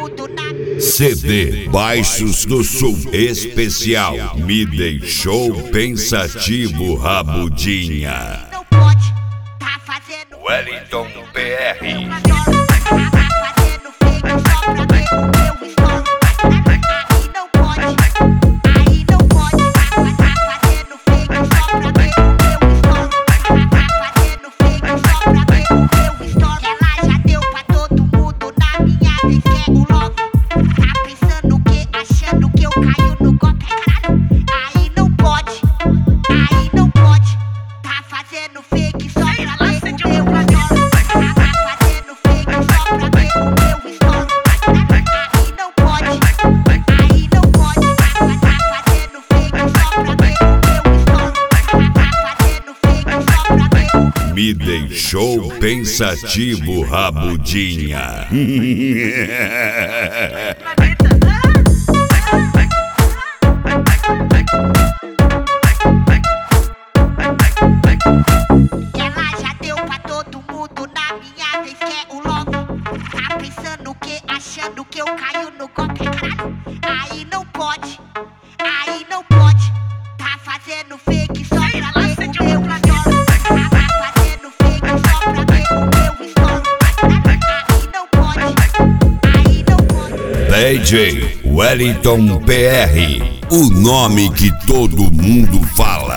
CD Baixos do Sul Especial Me Deixou Pensativo Rabudinha. Wellington PR. Me deixou pensativo, Rabudinha. Ela já deu pra todo mundo, na minha vez quer o logo. Tá pensando o que? Achando que eu caio no golpe, caralho. Aí não pode, aí não pode. Tá fazendo fake só pra ver o meu histórico. Tá fazendo fake só pra ver o meu histórico. Aí não pode, aí não pode. DJ Wellington PR, o nome que todo mundo fala.